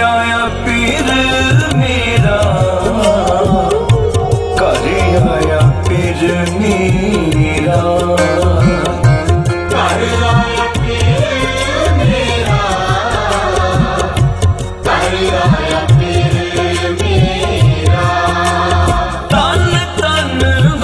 आया पीर मेरा, घर आया पीर मेरा, घर आया पीर मेरा, घर आया पीर मेरा। तन तन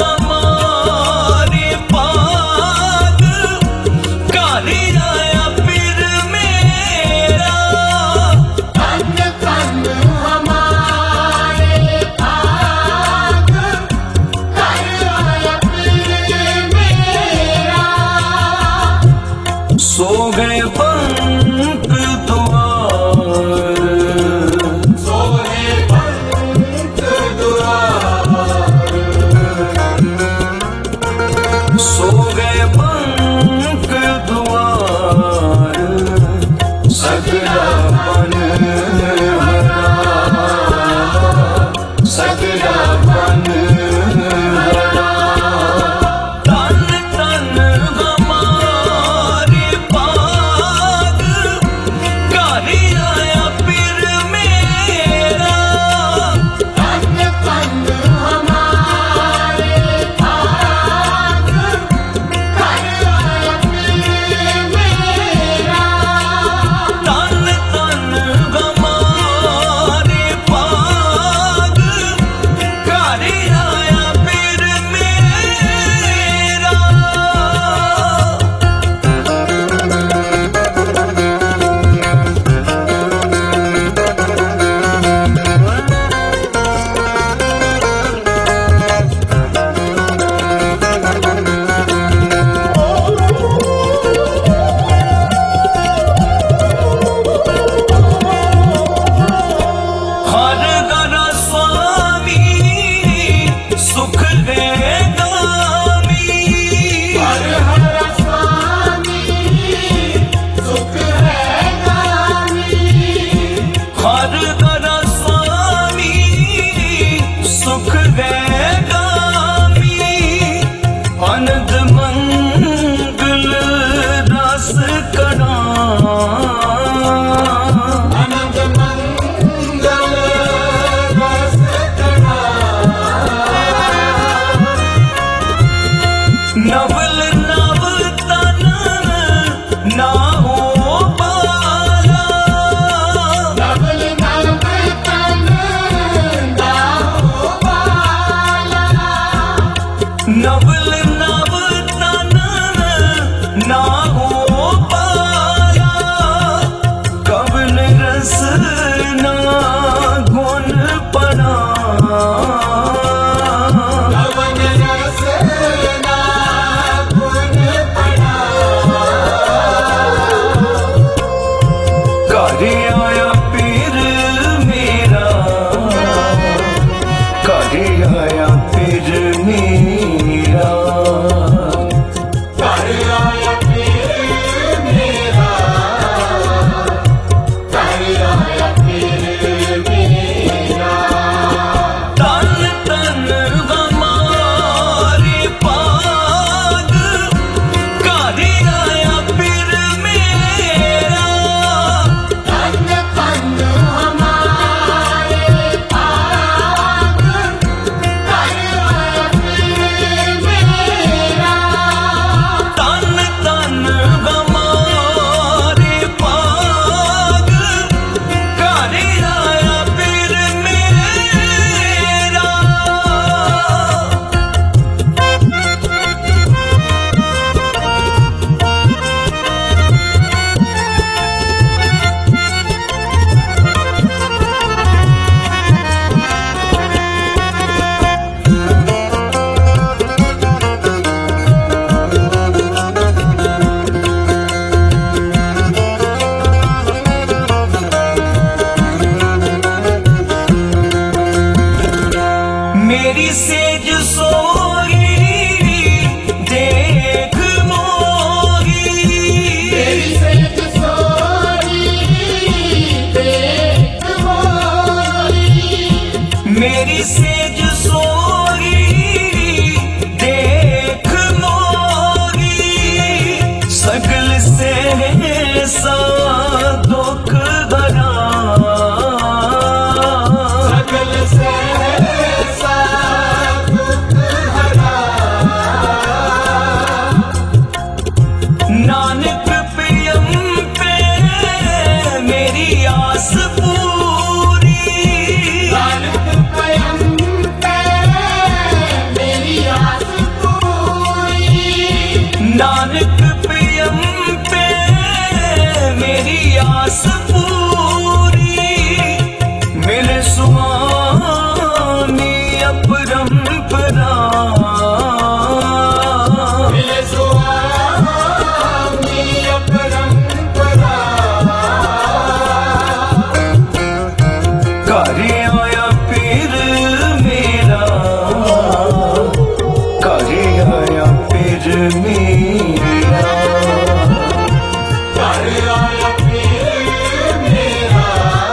हमारे पाग, घर आया पीर मेरा। तन तन हमारे पाग, घर आया पीर मेरा। सो गए पंख द्वार, सोहे पंख द्वार, सो गए पंख द्वार, सगला बन हरा, सगला बन हरा। तन तन हमारे पाग, घर आया पीर मेरा। तन तन हमारे पाग, घर आया पीर मेरा। तन तन हमारे पाग, घर आया पीर मेरा। हर घर स्वामी सुख दे गामी, हर हर स्वामी सुख है गामी। हर घर स्वामी सुख दे गामी। अनंत मंगल रस करा, अनंत मंगल रस करा। नवल नव तन ना हो पाला, नवल नव तन ना हो पाला। नवल नव तन ना हो पाला। कवन रस ना गुण पड़ा, कवन रस ना गुण पड़ा। घर आया पीर मेरा, घर आया पीर मेरा। घर आया पीर मेरा, घर आया पीर मेरा। तन तन हमारे पाग, घर आया पीर मेरा। तन तन हमारे पाग, घर आया पीर मेरा। तन तन हमारे पाग, घर आया पीर मेरा। मेरी सेज सोई देख मोही, मेरी सेज सोई देख मोरी। मेरी सेज सोई देख मोही। सकल से सा दुख भरा, घर आया पीर मेरा, घर आया पीर मेरा, घर आया पीर मेरा,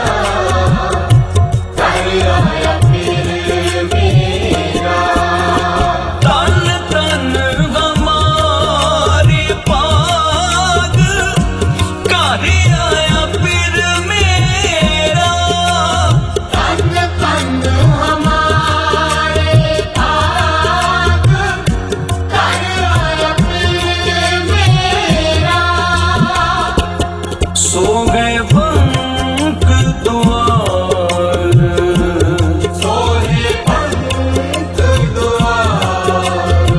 घर आया पीर मेरा। तन तन हमारे पाग, घर आया पीर मेरा, तन तन हमारे पाग, घर आया पीर मेरा। सो गए बंक द्वार, सोहे पंथ द्वार,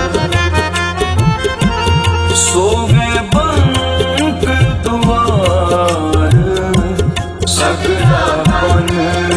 सो गए बंक द्वार, सगला बन